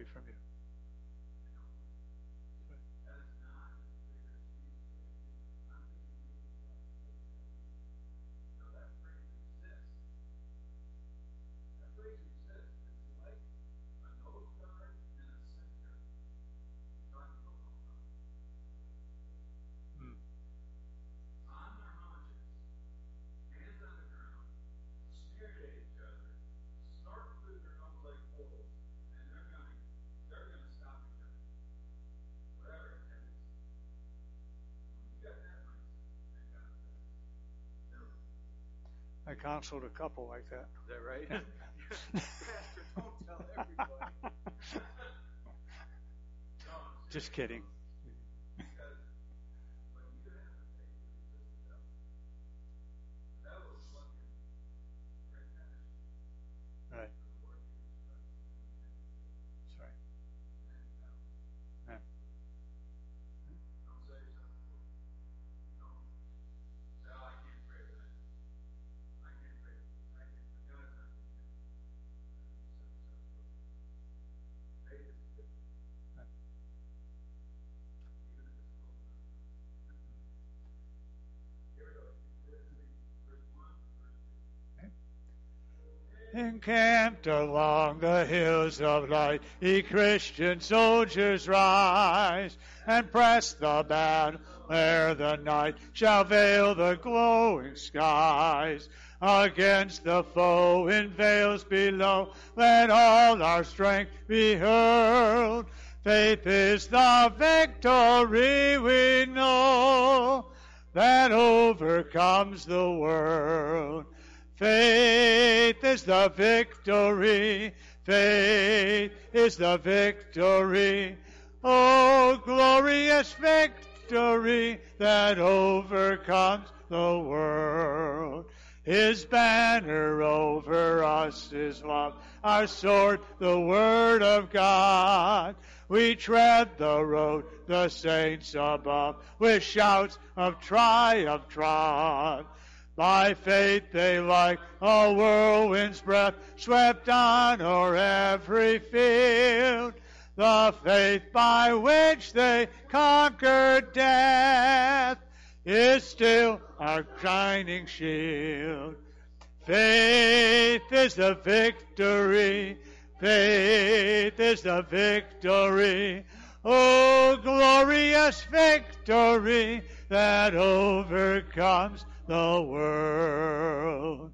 from you. I counseled a couple like that. Is that right? Pastor, don't tell everybody. Just kidding. Right. That's right. Yeah. Encamped along the hills of light, ye Christian soldiers rise, and press the battle ere the night shall veil the glowing skies. Against the foe in vales below, let all our strength be hurled. Faith is the victory we know, that overcomes the world. Faith is the victory. Faith is the victory. Oh, glorious victory that overcomes the world. His banner over us is love, our sword, the word of God. We tread the road, the saints above, with shouts of triumph trod. By faith they like a whirlwind's breath swept on o'er every field. The faith by which they conquered death is still our shining shield. Faith is the victory. Faith is the victory. Oh, glorious victory that overcomes the world.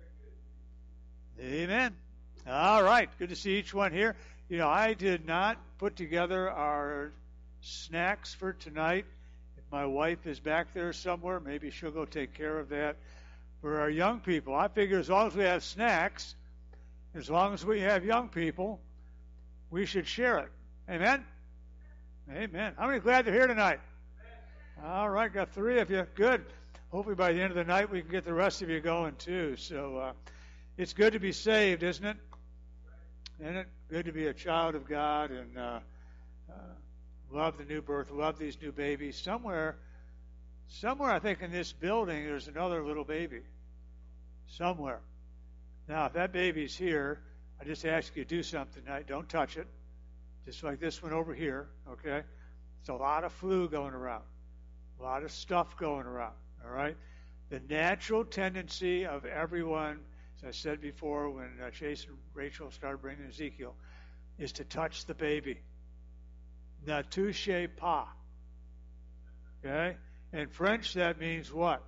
Amen. All right. Good to see each one here. You know, I did not put together our snacks for tonight. If my wife is back there somewhere, maybe she'll go take care of that. For our young people, I figure as long as we have snacks, as long as we have young people, we should share it. Amen? Amen. How many glad they're here tonight? All right, got 3 of you. Good. Hopefully by the end of the night we can get the rest of you going too. So it's good to be saved, isn't it? Isn't it? Good to be a child of God and love the new birth, love these new babies. Somewhere I think in this building there's another little baby. Somewhere. Now, if that baby's here, I just ask you to do something tonight. Don't touch it. Just like this one over here, okay? It's a lot of flu going around. A lot of stuff going around. All right? The natural tendency of everyone, as I said before when Chase and Rachel started bringing Ezekiel, is to touch the baby. Ne touchez pas. Okay? In French, that means what?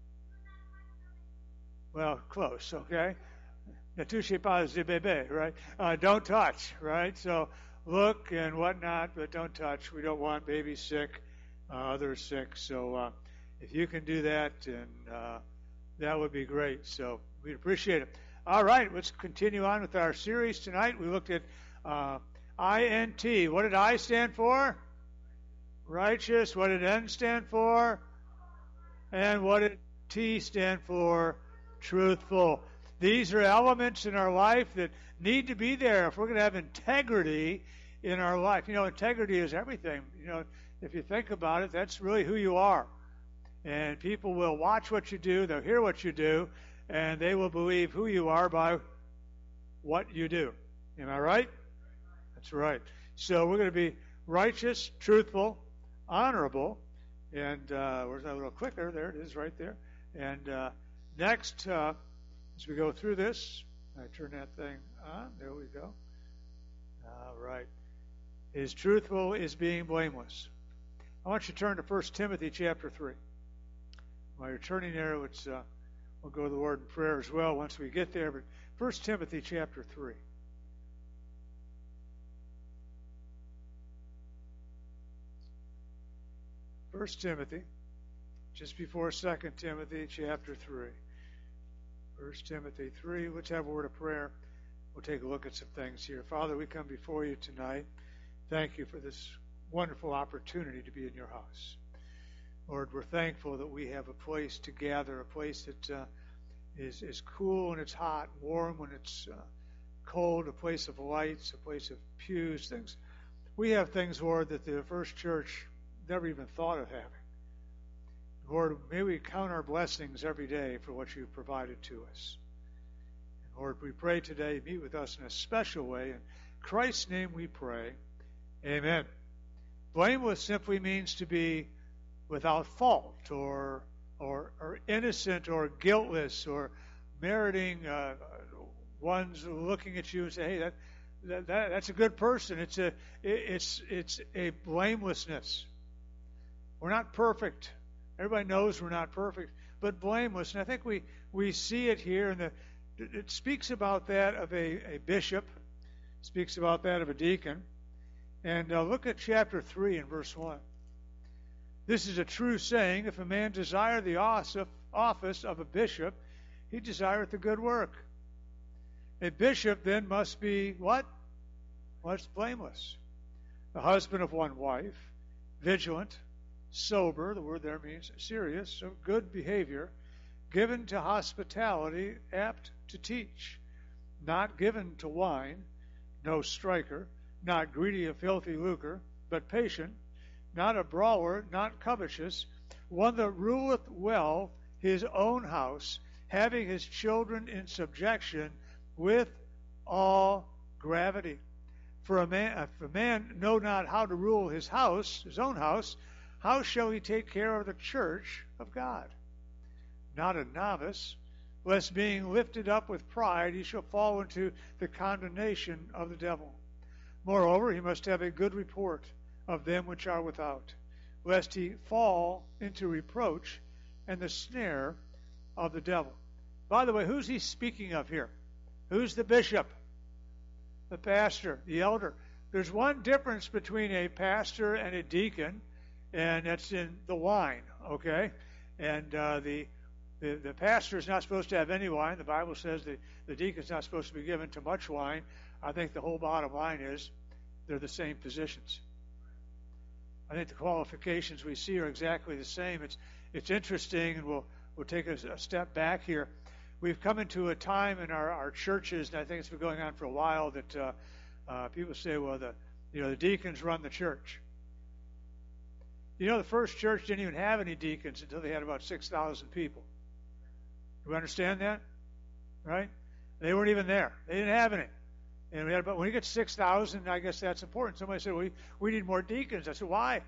Well, close, okay? Ne touchez pas le bébé, right? Don't touch, right? So look and whatnot, but don't touch. We don't want babies sick, others sick. So if you can do that, and that would be great. So we'd appreciate it. All right, let's continue on with our series tonight. We looked at INT. What did I stand for? Righteous. What did N stand for? And what did T stand for? Truthful. These are elements in our life that need to be there if we're going to have integrity in our life. You know, integrity is everything. You know, if you think about it, that's really who you are. And people will watch what you do, they'll hear what you do, and they will believe who you are by what you do. Am I right? That's right. So we're going to be righteous, truthful, honorable, and where's that little clicker? There it is, right there. And next, as we go through this, I turn that thing on. There we go. All right. Is truthful is being blameless. I want you to turn to 1 Timothy chapter 3. While you're turning there, we'll go to the Lord in prayer as well once we get there. But 1 Timothy chapter 3. 1 Timothy, just before 2 Timothy chapter 3. 1 Timothy 3, let's have a word of prayer. We'll take a look at some things here. Father, we come before you tonight. Thank you for this wonderful opportunity to be in your house. Lord, we're thankful that we have a place to gather, a place that is cool when it's hot, warm when it's cold, a place of lights, a place of pews, things. We have things, Lord, that the first church never even thought of having. Lord, may we count our blessings every day for what you've provided to us. And Lord, we pray today, meet with us in a special way. In Christ's name we pray. Amen. Blameless simply means to be without fault or innocent or guiltless or meriting one's looking at you and say, hey, that's a good person. It's a blamelessness. We're not perfect. Everybody knows we're not perfect, but blameless. And I think we see it here, and it speaks about that of a bishop, speaks about that of a deacon. And look at chapter 3 and verse 1. This is a true saying, if a man desire the office of a bishop, he desireth a good work. A bishop then must be what? What's blameless? The husband of one wife, vigilant, sober, the word there means serious, of good behavior, given to hospitality, apt to teach, not given to wine, no striker, not greedy of filthy lucre, but patient, not a brawler, not covetous, one that ruleth well his own house, having his children in subjection with all gravity. For if a man know not how to rule his house, his own house, how shall he take care of the church of God? Not a novice, lest being lifted up with pride he shall fall into the condemnation of the devil. Moreover, he must have a good report of them which are without, lest he fall into reproach and the snare of the devil. By the way, who's he speaking of here? Who's the bishop? The pastor, the elder. There's one difference between a pastor and a deacon, and that's in the wine, okay? And the pastor is not supposed to have any wine. The Bible says the deacon's not supposed to be given too much wine. I think the whole bottom line is they're the same positions. I think the qualifications we see are exactly the same. It's interesting, and we'll take a step back here. We've come into a time in our churches, and I think it's been going on for a while, that people say, well, the deacons run the church. The first church didn't even have any deacons until they had about 6,000 people. Do we understand that? Right? They weren't even there. They didn't have any. And we had when you get 6,000, I guess that's important. Somebody said, well, we need more deacons. I said, why?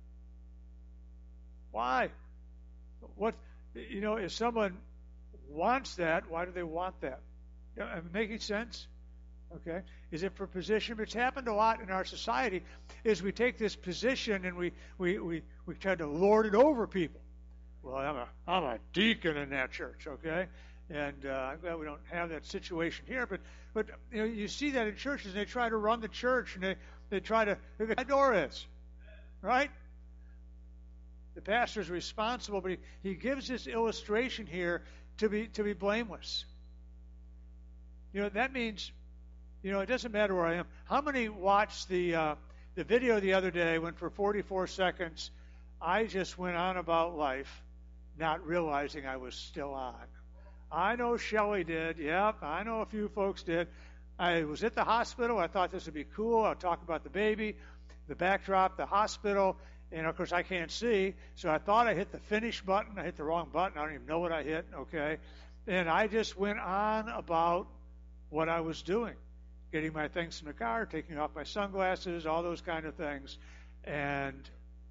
Why? What? If someone wants that, why do they want that? Am I making sense? Okay. Is it for position? It's happened a lot in our society is we take this position and we try to lord it over people. Well, I'm a deacon in that church, okay? And I'm glad we don't have that situation here. But you see that in churches, and they try to run the church, and they try to who the door is, right? The pastor is responsible, but he gives this illustration here to be blameless. That means, it doesn't matter where I am. How many watched the video the other day when for 44 seconds I just went on about life, not realizing I was still on? I know Shelley did. Yep, I know a few folks did. I was at the hospital. I thought this would be cool. I'll talk about the baby, the backdrop, the hospital. And, of course, I can't see. So I thought I hit the finish button. I hit the wrong button. I don't even know what I hit, okay? And I just went on about what I was doing. getting my things from the car, taking off my sunglasses, all those kind of things. And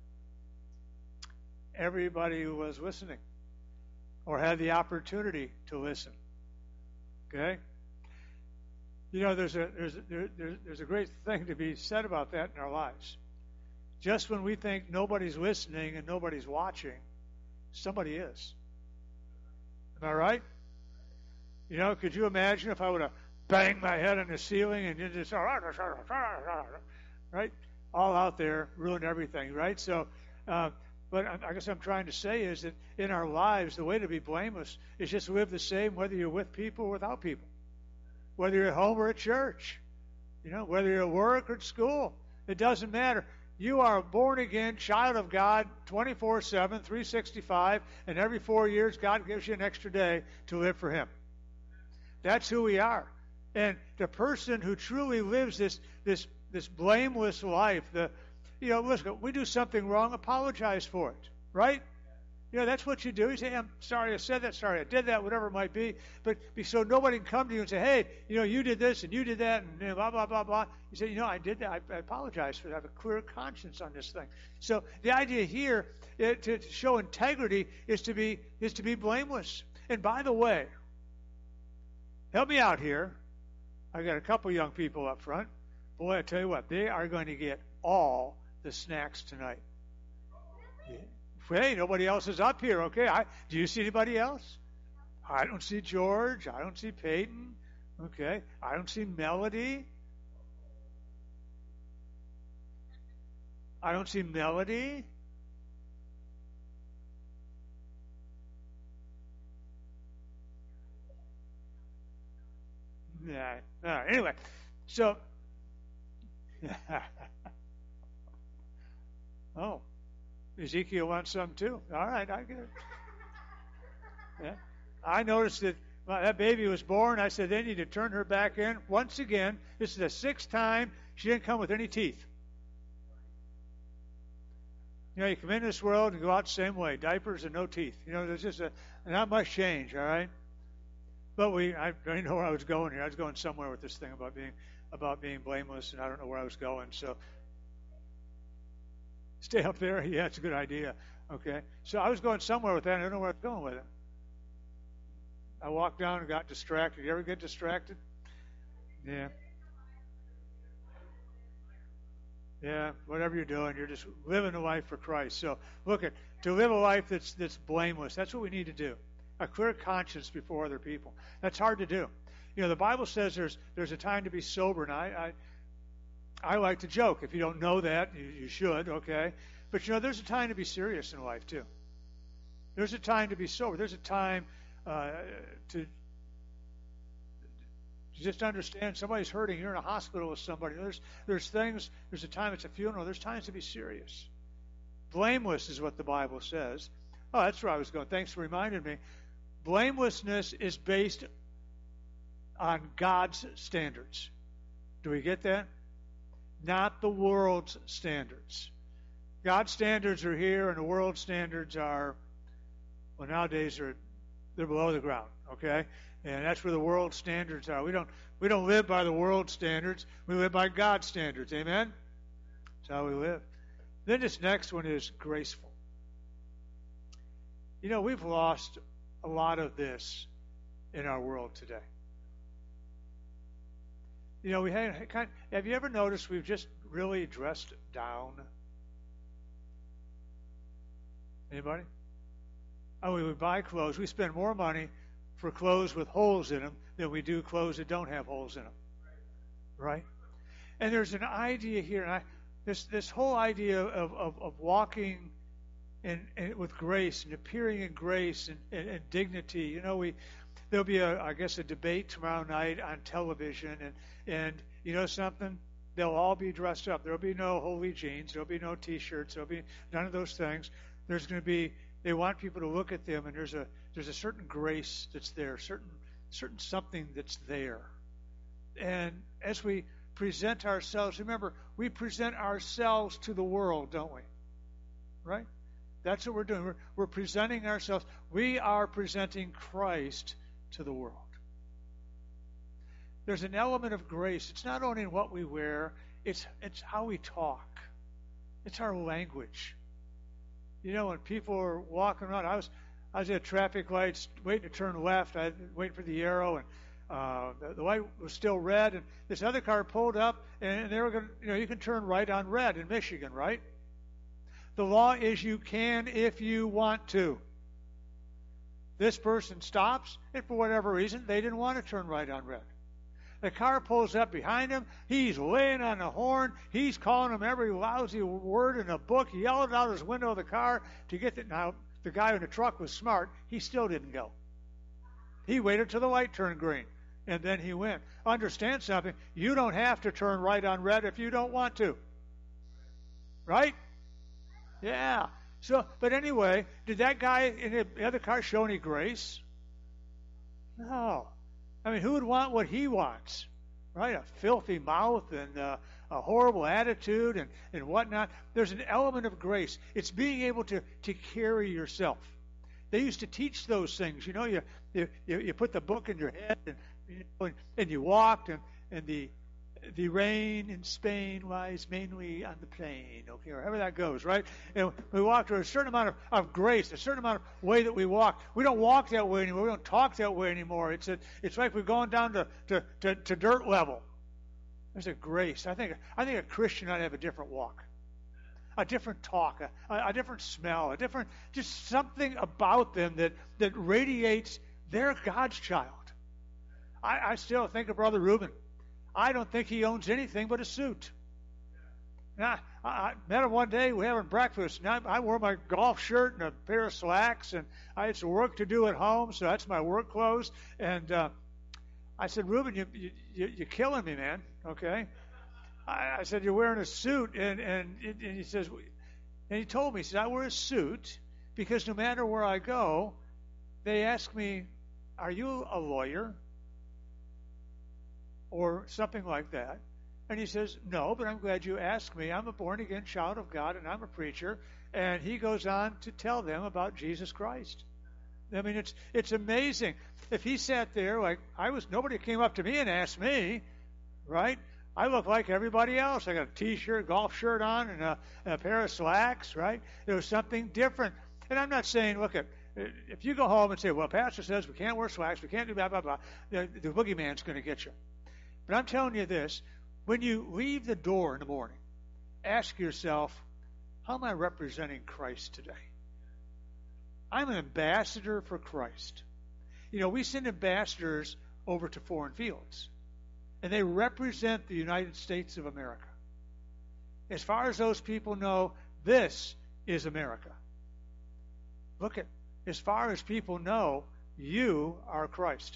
everybody who was listening or had the opportunity to listen. Okay? You know, there's a great thing to be said about that in our lives. Just when we think nobody's listening and nobody's watching, somebody is. Am I right? You know, could you imagine if I would have banged my head on the ceiling and you just, right? All out there, ruined everything, right? So, but I guess I'm trying to say is that in our lives, the way to be blameless is just live the same whether you're with people or without people. Whether you're at home or at church. You know, whether you're at work or at school. It doesn't matter. You are a born-again child of God 24/7, 365, and every 4 years God gives you an extra day to live for Him. That's who we are. And the person who truly lives this blameless life, listen, we do something wrong, apologize for it, right? You know, that's what you do. You say, I'm sorry I said that, sorry I did that, whatever it might be. But so nobody can come to you and say, hey, you know, you did this and you did that and blah, blah, blah, blah. You say, you know, I did that. I apologize for that. I have a clear conscience on this thing. So the idea here to show integrity is to be blameless. And by the way, help me out here. I got a couple young people up front. Boy, I tell you what, they are going to get all the snacks tonight. Yeah. Hey, nobody else is up here, okay? Do you see anybody else? I don't see George. I don't see Peyton. Okay. I don't see Melody. I don't see Melody. Yeah. Anyway, so. Oh. Ezekiel wants some too. All right, I get it. Yeah. I noticed that that baby was born. I said they need to turn her back in. Once again, this is the 6th time she didn't come with any teeth. You know, you come into this world and go out the same way, diapers and no teeth. You know, there's just not much change, all right? But I don't know where I was going here. I was going somewhere with this thing about being blameless, and I don't know where I was going. So. Stay up there? Yeah, it's a good idea. Okay. So I was going somewhere with that. I don't know where I was going with it. I walked down and got distracted. You ever get distracted? Yeah. Yeah, whatever you're doing, you're just living a life for Christ. So look to live a life that's blameless. That's what we need to do. A clear conscience before other people. That's hard to do. You know, the Bible says there's a time to be sober, and I like to joke. If you don't know that, you should, okay? But, you know, there's a time to be serious in life, too. There's a time to be sober. There's a time to just understand somebody's hurting. You're in a hospital with somebody. There's things, there's a time it's a funeral. There's times to be serious. Blameless is what the Bible says. Oh, that's where I was going. Thanks for reminding me. Blamelessness is based on God's standards. Do we get that? Not the world's standards. God's standards are here, and the world's standards are, well, nowadays they're below the ground. Okay, and that's where the world's standards are. We don't live by the world's standards. We live by God's standards. Amen. That's how we live. Then this next one is graceful. You know, we've lost a lot of this in our world today. You know, have you ever noticed we've just really dressed down? Anybody? Oh, we buy clothes. We spend more money for clothes with holes in them than we do clothes that don't have holes in them. Right? And there's an idea here, and this whole idea of walking and with grace and appearing in grace and dignity. You know, there'll be I guess a debate tomorrow night on television, and you know something? They'll all be dressed up. There'll be no holy jeans. There'll be no T-shirts. There'll be none of those things. There's going to be. They want people to look at them, and there's a certain grace that's there, certain something that's there. And as we present ourselves, remember, we present ourselves to the world, don't we? Right? That's what we're doing. We're presenting ourselves. We are presenting Christ to the world. There's an element of grace. It's not only in what we wear, it's how we talk. It's our language. You know, when people are walking around, I was at traffic lights waiting to turn left. I was waiting for the arrow, and the light was still red, and this other car pulled up, and they were going to, you can turn right on red in Michigan, right? The law is you can if you want to. This person stops, and for whatever reason, they didn't want to turn right on red. The car pulls up behind him. He's laying on the horn. He's calling him every lousy word in the book. He yelled out his window of the car to get the... Now, the guy in the truck was smart. He still didn't go. He waited till the light turned green, and then he went. Understand something. You don't have to turn right on red if you don't want to. Right? Yeah. So, but anyway, did that guy in the other car show any grace? No. I mean, who would want what he wants, right? A filthy mouth and a horrible attitude and whatnot. There's an element of grace. It's being able to carry yourself. They used to teach those things. You know, you put the book in your head and you walked, and the rain in Spain lies mainly on the plain, okay, or however that goes, right? And we walk to a certain amount of grace, a certain amount of way that we walk. We don't walk that way anymore. We don't talk that way anymore. It's like we've gone down to dirt level. There's a grace. I think a Christian ought to have a different walk, a different talk, a different smell, just something about them that radiates they're God's child. I still think of Brother Reuben. I don't think he owns anything but a suit. Now, I met him one day. We were having breakfast, and I wore my golf shirt and a pair of slacks, and I had some work to do at home, so that's my work clothes. And I said, Reuben, you're killing me, man. Okay. I said, you're wearing a suit, and he says, and he told me, he said, I wear a suit because no matter where I go, they ask me, are you a lawyer? Or something like that. And he says, no, but I'm glad you asked me. I'm a born-again child of God, and I'm a preacher. And he goes on to tell them about Jesus Christ. I mean, it's amazing. If he sat there like nobody came up to me and asked me, right? I look like everybody else. I got a T-shirt, golf shirt on, and a pair of slacks, right? There was something different. And I'm not saying, look, if you go home and say, well, Pastor says we can't wear slacks, we can't do blah, blah, blah, the boogeyman's going to get you. But I'm telling you this, when you leave the door in the morning, ask yourself, how am I representing Christ today? I'm an ambassador for Christ. You know, we send ambassadors over to foreign fields, and they represent the United States of America. As far as those people know, this is America. Look at, as far as people know, you are Christ.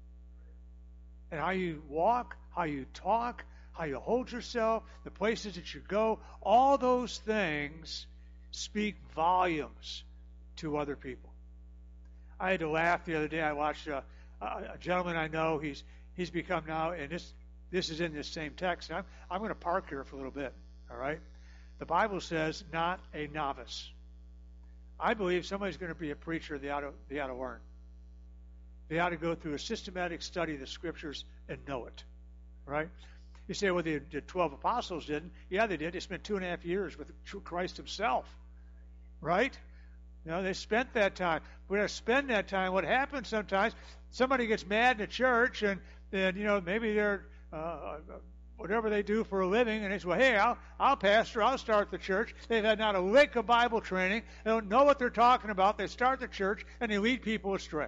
And how you walk, how you talk, how you hold yourself, the places that you go, all those things speak volumes to other people. I had to laugh the other day. I watched a gentleman I know. He's become now, and this is in this same text. And I'm going to park here for a little bit, all right? The Bible says, not a novice. I believe somebody's going to be a preacher, they ought to learn. They ought to go through a systematic study of the Scriptures and know it, right? You say, well, the 12 apostles didn't. Yeah, they did. They spent 2.5 years with Christ himself, right? You know, they spent that time. We're going to spend that time. What happens sometimes, somebody gets mad in the church, and you know, maybe they're whatever they do for a living, and they say, well, hey, I'll pastor, I'll start the church. They've had not a lick of Bible training. They don't know what they're talking about. They start the church, and they lead people astray.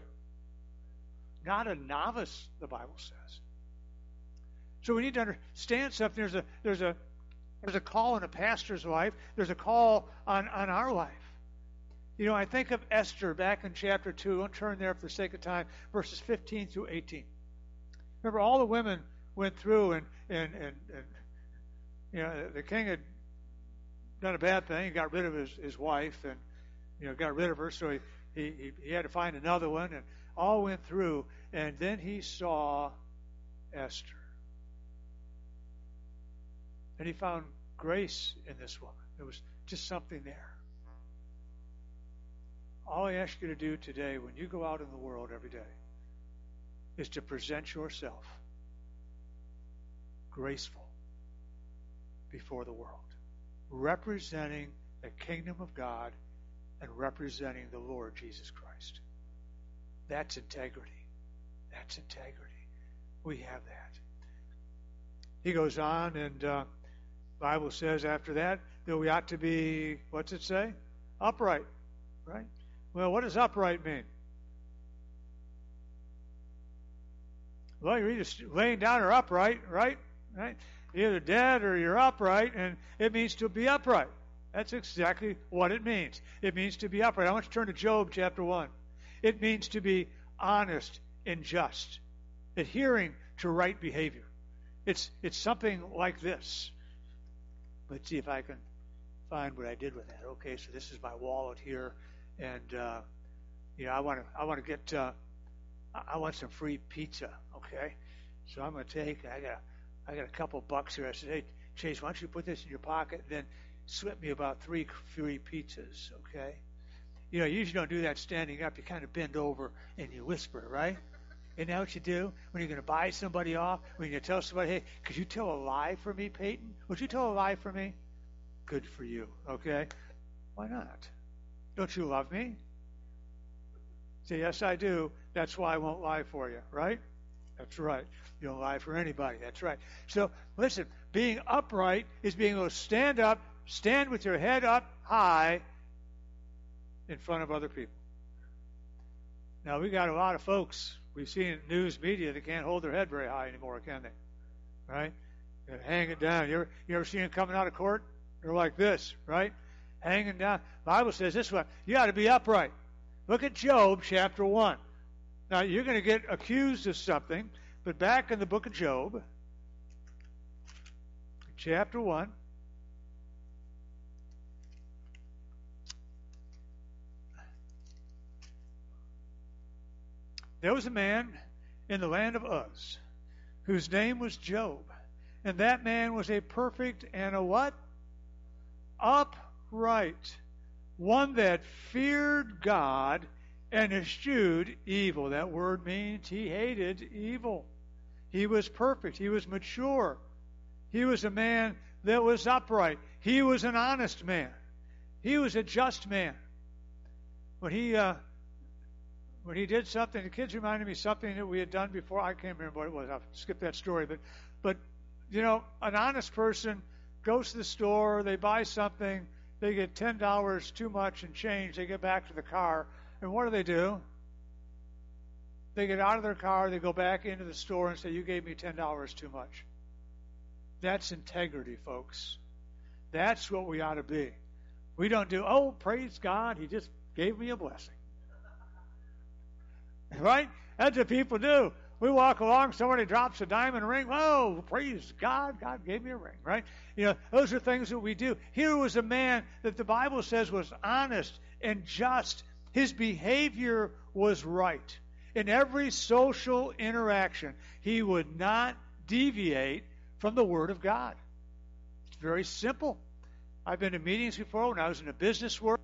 Not a novice, the Bible says. So we need to understand something. There's a call in a pastor's life. There's a call on our life. You know, I think of Esther back in chapter 2. Don't turn there for the sake of time. Verses 15 through 18. Remember, all the women went through, and you know, the king had done a bad thing. He got rid of his wife, and you know, got rid of her. So he had to find another one, and all went through, and then he saw Esther. And he found grace in this woman. There was just something there. All I ask you to do today, when you go out in the world every day, is to present yourself graceful before the world, representing the kingdom of God and representing the Lord Jesus Christ. That's integrity. That's integrity. We have that. He goes on, and the Bible says after that we ought to be, what's it say? Upright, right? Well, what does upright mean? Well, you're either laying down or upright, right? Right? You're either dead or you're upright, and it means to be upright. That's exactly what it means. It means to be upright. I want you to turn to Job chapter 1. It means to be honest and just, adhering to right behavior. It's something like this. Let's see if I can find what I did with that. Okay, so this is my wallet here, and I want to get I want some free pizza. Okay, so I'm going to take. I got a couple bucks here. I said, hey Chase, why don't you put this in your pocket and then slip me about 3 free pizzas? Okay, you usually don't do that standing up. You kind of bend over and you whisper, right? Isn't that what you do when you're going to buy somebody off? When you tell somebody, hey, could you tell a lie for me, Peyton? Would you tell a lie for me? Good for you, okay? Why not? Don't you love me? Say, yes, I do. That's why I won't lie for you, right? That's right. You don't lie for anybody. That's right. So, listen, being upright is being able to stand up, stand with your head up high in front of other people. Now, we got a lot of folks we've seen in news media that can't hold their head very high anymore, can they? Right? They hang it down. You ever seen them coming out of court? They're like this, right? Hanging down. The Bible says this one, you got to be upright. Look at Job chapter 1. Now, you're going to get accused of something, but back in the book of Job, chapter 1, there was a man in the land of Uz whose name was Job, and that man was a perfect and a what? Upright, one that feared God and eschewed evil. That word means he hated evil. He was perfect. He was mature. He was a man that was upright. He was an honest man. He was a just man. When he did something, the kids reminded me of something that we had done before. I can't remember what it was. I'll skip that story. But an honest person goes to the store, they buy something, they get $10 too much in change, they get back to the car, and what do? They get out of their car, they go back into the store and say, you gave me $10 too much. That's integrity, folks. That's what we ought to be. We don't do, oh, praise God, he just gave me a blessing. Right? That's what people do. We walk along, somebody drops a diamond ring. Whoa, praise God, God gave me a ring, right? Those are things that we do. Here was a man that the Bible says was honest and just. His behavior was right. In every social interaction, he would not deviate from the Word of God. It's very simple. I've been to meetings before when I was in the business world.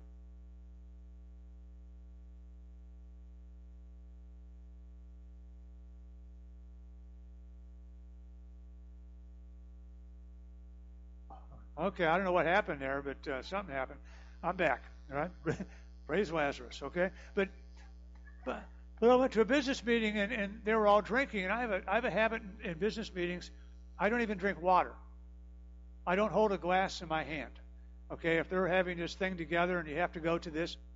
Okay, I don't know what happened there, but something happened. I'm back, all right? Praise Lazarus, okay? But I went to a business meeting, and they were all drinking, and I have a habit in business meetings. I don't even drink water. I don't hold a glass in my hand, okay? If they're having this thing together and you have to go to this,